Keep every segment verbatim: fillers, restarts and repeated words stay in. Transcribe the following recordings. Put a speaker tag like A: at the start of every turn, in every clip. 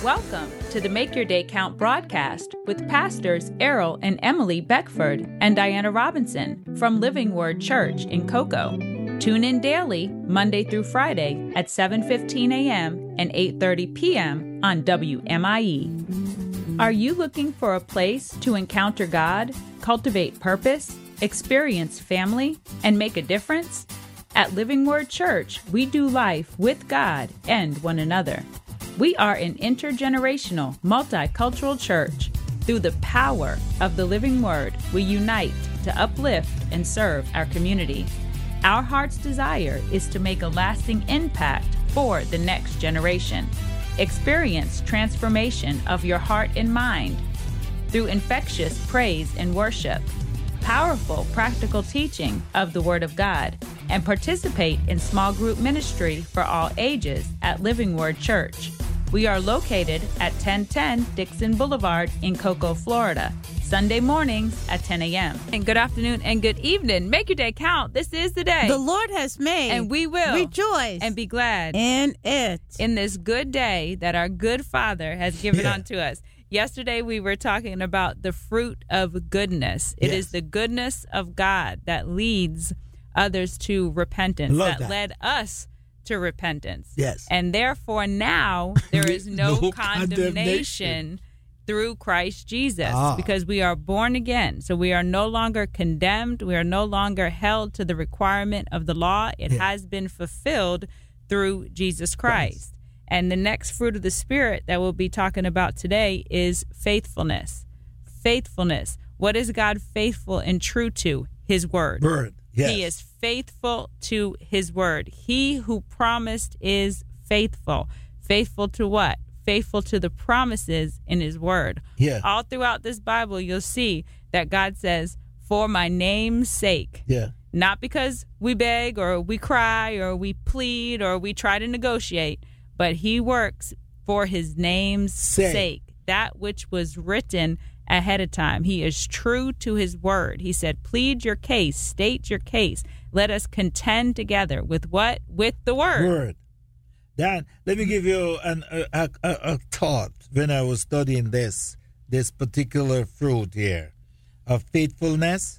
A: Welcome to the Make Your Day Count broadcast with pastors Errol and Emily Beckford and Diana Robinson from Living Word Church in Cocoa. Tune in daily, Monday through Friday at seven fifteen a.m. and eight thirty p.m. on W M I E. Are you looking for a place to encounter God, cultivate purpose, experience family, and make a difference? At Living Word Church, we do life with God and one another. We are an intergenerational, multicultural church. Through the power of the living word, we unite to uplift and serve our community. Our heart's desire is to make a lasting impact for the next generation. Experience transformation of your heart and mind through infectious praise and worship, powerful practical teaching of the Word of God, and participate in small group ministry for all ages at Living Word Church. We are located at ten ten Dixon Boulevard in Cocoa, Florida, Sunday mornings at ten a.m. And good afternoon and good evening. Make your day count. This is the day
B: the Lord has made,
A: and we will
B: rejoice
A: and be glad
B: in it.
A: In this good day that our good Father has given yeah. unto us. Yesterday we were talking about the fruit of goodness. It yes. is the goodness of God that leads others to repentance,
C: that,
A: that led us to repentance.
C: Yes.
A: And therefore now there is no,
C: no
A: condemnation,
C: condemnation
A: through Christ Jesus
C: ah.
A: because we are born again. So we are no longer condemned. We are no longer held to the requirement of the law. It
C: yeah.
A: has been fulfilled through Jesus Christ.
C: Christ.
A: And the next fruit of the Spirit that we'll be talking about today is faithfulness. Faithfulness. What is God faithful and true to? His word.
C: Word. Yes.
A: He is faithful to his word. He who promised is faithful. Faithful to what? Faithful to the promises in his word.
C: Yeah.
A: All throughout this Bible, you'll see that God says, for my name's sake.
C: Yeah.
A: Not because we beg or we cry or we plead or we try to negotiate, but he works for his name's
C: sake.
A: sake. That which was written ahead of time. He is true to his word. He said, plead your case, state your case. Let us contend together with what? With the word.
C: Word. Dan, let me give you an, a, a, a thought when I was studying this, this particular fruit here of faithfulness.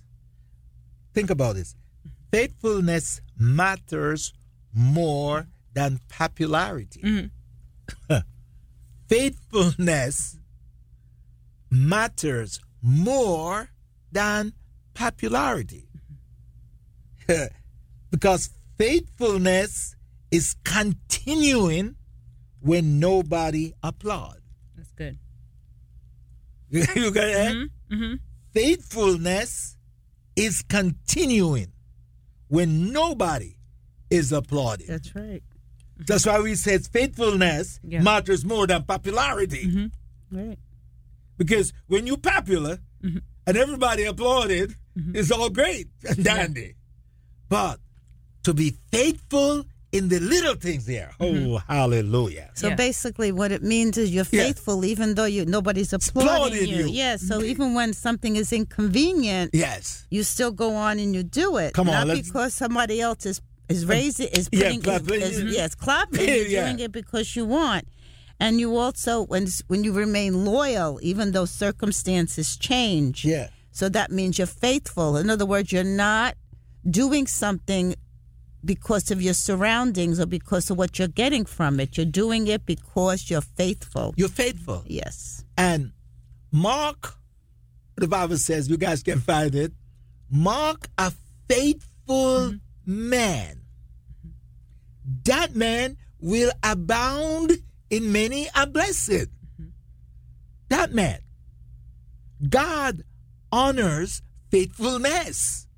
C: Think about this. Faithfulness matters more than popularity.
A: Mm-hmm.
C: Faithfulness matters more than popularity. Because faithfulness is continuing when nobody applauds.
A: That's good.
C: You got that?
A: Mm-hmm. Mm-hmm.
C: Faithfulness is continuing when nobody is applauding.
B: That's right.
C: That's why we said faithfulness
A: yeah.
C: matters more than popularity.
A: Mm-hmm.
B: Right. Because
C: when you're popular
A: mm-hmm.
C: and everybody applauded, mm-hmm. it's all great and dandy. Yeah. But to be faithful in the little things there, mm-hmm. oh, hallelujah.
B: So
A: yeah.
B: basically what it means is you're faithful yeah. even though you nobody's applauding,
C: applauding
B: you.
C: you.
B: Yes, so even when something is inconvenient,
C: yes,
B: you still go on and you do it.
C: Come on,
B: Not because somebody else is, is raising, is putting,
C: yeah, clapping,
B: is, is,
C: mm-hmm.
B: yes, clapping, you're
C: yeah.
B: doing it because you want. And you also, when when you remain loyal, even though circumstances change.
C: Yeah.
B: So that means you're faithful. In other words, you're not doing something because of your surroundings or because of what you're getting from it. You're doing it because you're faithful.
C: You're faithful.
B: Yes.
C: And Mark, the Bible says, you guys can find it, Mark a faithful mm-hmm. man. That man will abound in many a blessing. Mm-hmm. That man. God honors faithfulness.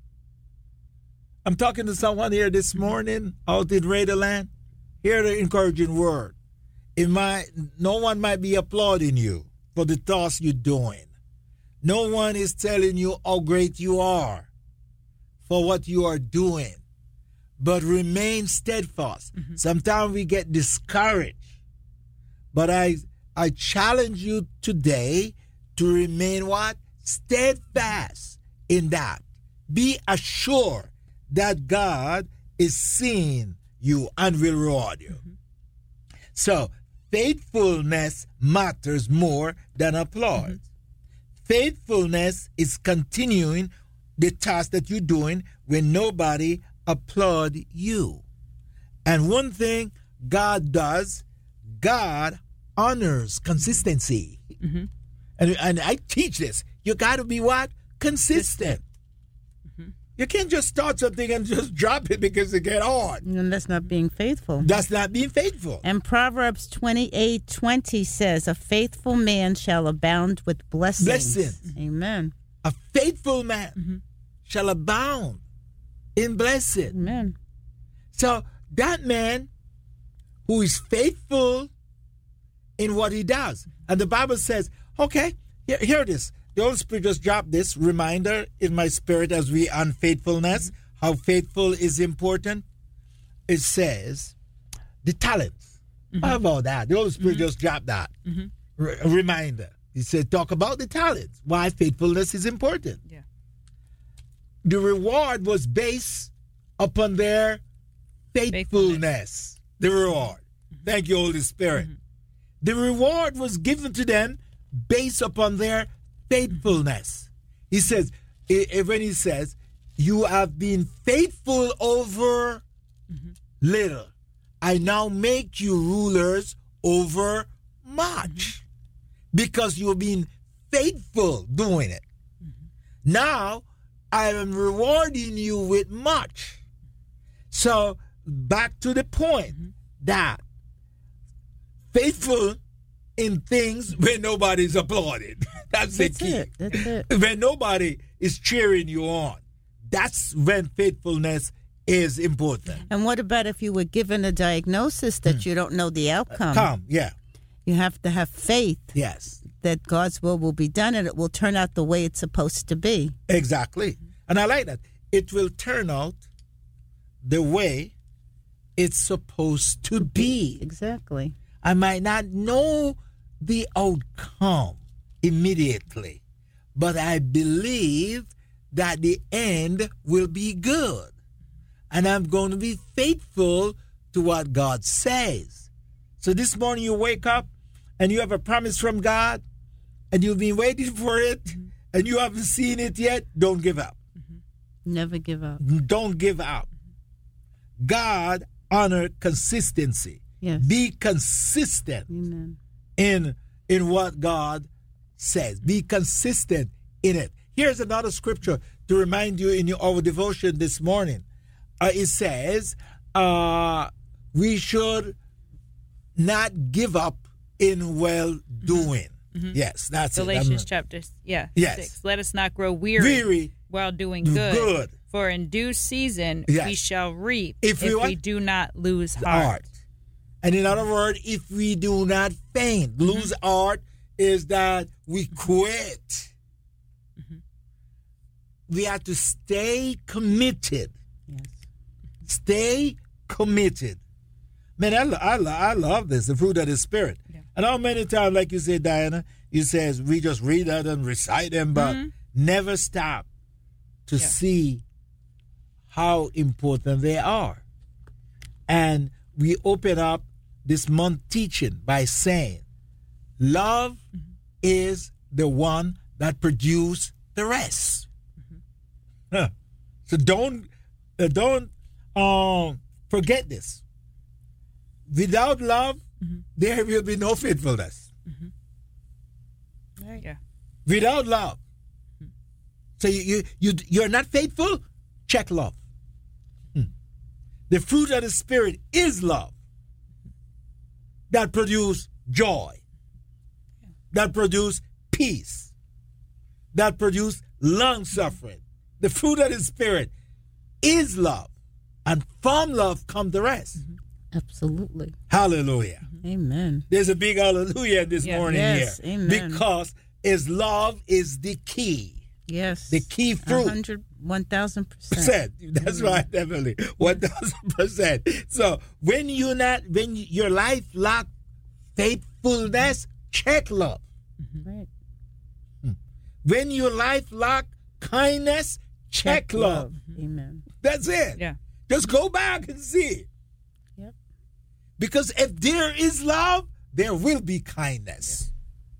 C: I'm talking to someone here this morning out in Raiderland. Hear the encouraging word. It might, no one might be applauding you for the task you're doing. No one is telling you how great you are for what you are doing. But remain steadfast. Mm-hmm. Sometimes we get discouraged. But I I challenge you today to remain what? Steadfast in that. Be assured that God is seeing you and will reward you. Mm-hmm. So, faithfulness matters more than applause. Mm-hmm. Faithfulness is continuing the task that you're doing when nobody applaud you. And one thing God does, God honors consistency. Mm-hmm. And, and I teach this. You got to be what? Consistent. Mm-hmm. You can't just start something and just drop it because it get hard.
B: And that's not being faithful.
C: That's not being faithful.
B: And Proverbs twenty-eight twenty says, a faithful man shall abound with blessings.
C: Blessings.
B: Amen.
C: A faithful man mm-hmm. shall abound in blessing.
B: Amen.
C: So that man who is faithful in what he does. And the Bible says, okay, here, here it is. The Holy Spirit just dropped this reminder in my spirit as we unfaithfulness, mm-hmm. how faithful is important. It says, the talents. Mm-hmm. How about that? The Holy Spirit mm-hmm. just dropped that mm-hmm. R- a reminder. He said, talk about the talents, why faithfulness is important.
A: Yeah.
C: The reward was based upon their faithfulness. faithfulness. The reward. Mm-hmm. Thank you, Holy Spirit. Mm-hmm. The reward was given to them based upon their faithfulness. He says, when he says, you have been faithful over mm-hmm. little, I now make you rulers over much. Mm-hmm. Because you've been faithful doing it. Mm-hmm. Now, I am rewarding you with much. So, back to the point mm-hmm. that faithful in things when nobody's applauding. That's, that's the key.
B: It. That's it.
C: When nobody is cheering you on. That's when faithfulness is important.
B: And what about if you were given a diagnosis that mm. you don't know the outcome?
C: Come, yeah.
B: You have to have faith.
C: Yes.
B: That God's will will be done and it will turn out the way it's supposed to be.
C: Exactly. And I like that. It will turn out the way it's supposed to be.
B: Exactly.
C: I might not know the outcome immediately, but I believe that the end will be good. And I'm going to be faithful to what God says. So this morning you wake up and you have a promise from God and you've been waiting for it mm-hmm. and you haven't seen it yet, don't give up.
B: Mm-hmm. Never give up.
C: Don't give up. God honor consistency.
B: Yes.
C: Be consistent
B: Amen.
C: in in what God says. Be consistent in it. Here's another scripture to remind you in your our devotion this morning. Uh, it says, uh, we should not give up in well-doing. Mm-hmm. Yes, that's
A: Galatians
C: it. Galatians
A: chapter yeah,
C: yes.
A: six. Let us not grow weary,
C: weary
A: while doing good.
C: good.
A: For in due season
C: yes.
A: we shall reap
C: if,
A: if
C: we,
A: we do not lose heart.
C: heart. And in other words, if we do not faint, mm-hmm. lose heart is that we quit. Mm-hmm. We have to stay committed.
B: Yes.
C: Stay committed. Man, I, I, I love this, the fruit of the Spirit. Yeah. And how many times, like you said, Diana, you says we just read that and recite them, but mm-hmm. never stop to yeah. see how important they are. And we open up this month teaching by saying, love mm-hmm. is the one that produces the rest. Mm-hmm. Huh. So don't uh, don't um, forget this. Without love, mm-hmm. there will be no faithfulness.
A: Mm-hmm. There you go.
C: Without love. Mm-hmm. So you, you, you, you're not faithful? Check love. Hmm. The fruit of the Spirit is love. That produce joy. Yeah. That produce peace. That produce long-suffering. The fruit of the Spirit is love. And from love come the rest.
B: Mm-hmm. Absolutely.
C: Hallelujah.
B: Amen.
C: There's a big hallelujah this
A: yeah.
C: morning
B: yes,
C: here.
B: Amen.
C: Because his love is the key.
B: Yes.
C: The key fruit.
B: one hundred, one thousand percent.
C: That's right, Emily. one thousand percent. So when you're not, when your life lack faithfulness, check love.
B: Mm-hmm. Right.
C: When your life lack kindness, check, check love. love.
B: Amen.
C: That's it.
A: Yeah.
C: Just go back and see.
B: Yep.
C: Because if there is love, there will be kindness.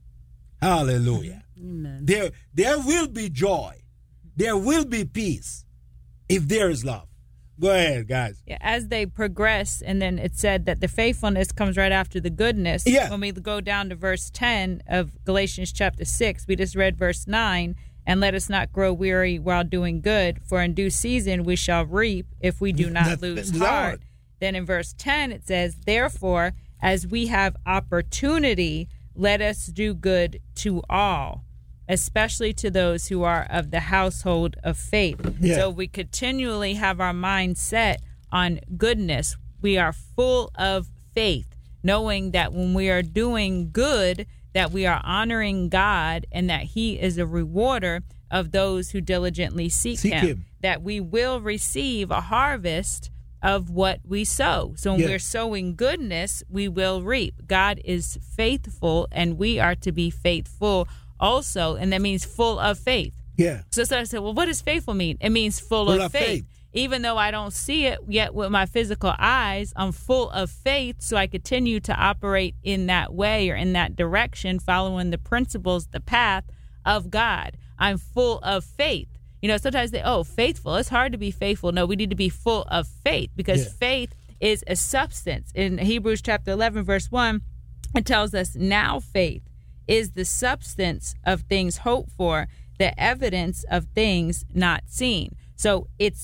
C: Hallelujah.
B: Amen.
C: There, there will be joy. There will be peace if there is love. Go ahead, guys.
A: Yeah, as they progress, and then it said that the faithfulness comes right after the goodness.
C: Yeah.
A: When we go down to verse ten of Galatians chapter six, we just read verse nine, and let us not grow weary while doing good, for in due season we shall reap if we do not
C: That's
A: lose
C: the
A: heart.
C: Lord.
A: Then in verse ten it says, therefore, as we have opportunity, let us do good to all, especially to those who are of the household of faith.
C: Yeah.
A: So we continually have our mind set on goodness. We are full of faith, knowing that when we are doing good, that we are honoring God and that he is a rewarder of those who diligently seek,
C: Seek
A: him,
C: him.
A: that we will receive a harvest of what we sow. So when
C: Yeah.
A: we're sowing goodness, we will reap. God is faithful, and we are to be faithful also, and that means full of faith.
C: Yeah.
A: So, so I said, well, what does faithful mean? It means full,
C: Full
A: of,
C: of
A: faith.
C: faith.
A: Even though I don't see it yet with my physical eyes, I'm full of faith, so I continue to operate in that way or in that direction, following the principles, the path of God. I'm full of faith. You know, sometimes they, oh, faithful. It's hard to be faithful. No, we need to be full of faith, because
C: Yeah.
A: faith is a substance. In Hebrews chapter eleven, verse one, it tells us, now faith is the substance of things hoped for, the evidence of things not seen. So it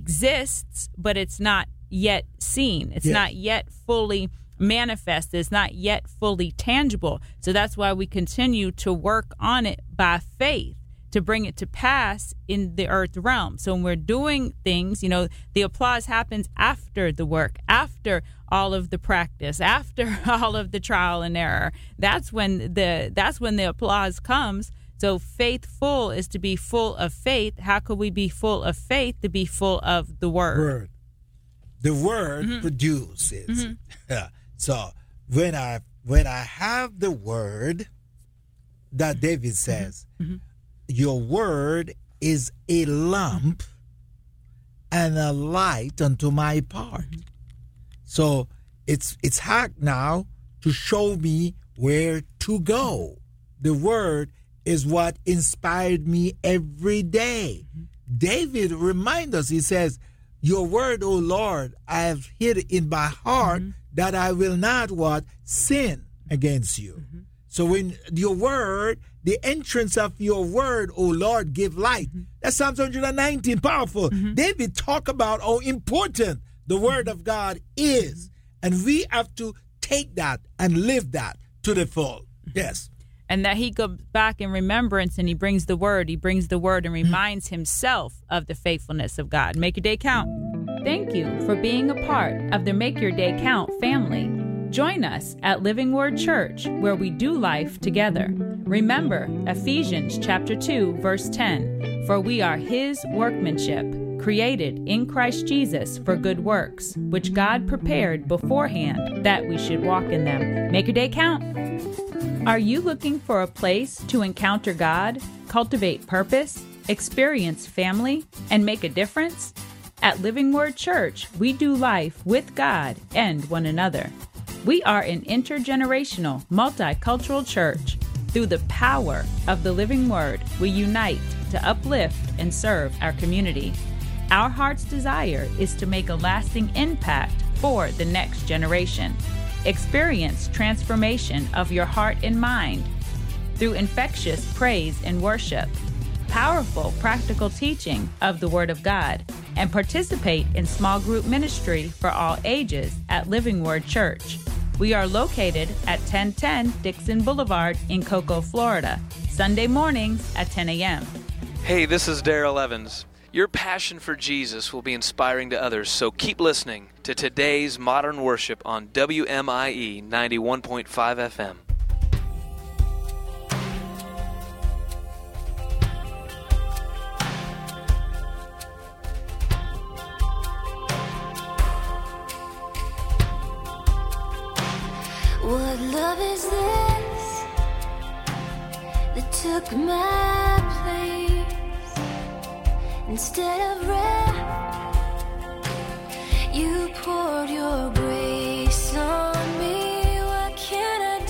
A: exists, but it's not yet seen. It's
C: Yes.
A: not yet fully manifest. It's not yet fully tangible. So that's why we continue to work on it by faith, to bring it to pass in the earth realm. So when we're doing things, you know, the applause happens after the work, after all of the practice, after all of the trial and error. That's when the that's when the applause comes. So faithful is to be full of faith. How could we be full of faith? To be full of the word.
C: Word. The word
A: Mm-hmm.
C: produces. So when I when I have the word that David says,
A: Mm-hmm.
C: your word is a lamp and a light unto my path. So it's it's hard now to show me where to go. The word is what inspired me every day. David reminds us, he says, your word, O Lord, I have hid in my heart that I will not what? Sin against you. So when your word, the entrance of your word, O Lord, give light. That's Psalms one nineteen, powerful. David talk about how important the word of God is. And we have to take that and live that to the full. Yes.
A: And that he goes back in remembrance and he brings the word. He brings the word and reminds himself of the faithfulness of God. Make your day count. Thank you for being a part of the Make Your Day Count family. Join us at Living Word Church, where we do life together. Remember Ephesians chapter two, verse ten, for we are his workmanship, created in Christ Jesus for good works, which God prepared beforehand that we should walk in them. Make your day count. Are you looking for a place to encounter God, cultivate purpose, experience family, and make a difference? At Living Word Church, we do life with God and one another. We are an intergenerational, multicultural church. Through the power of the living word, we unite to uplift and serve our community. Our heart's desire is to make a lasting impact for the next generation. Experience transformation of your heart and mind through infectious praise and worship, powerful practical teaching of the Word of God, and participate in small group ministry for all ages at Living Word Church. We are located at ten ten Dixon Boulevard in Cocoa, Florida, Sunday mornings at ten a.m.
D: Hey, this is Daryl Evans. Your passion for Jesus will be inspiring to others, so keep listening to today's Modern Worship on W M I E ninety-one point five F M.
E: What love is this that took my place? Instead of wrath, you poured your grace.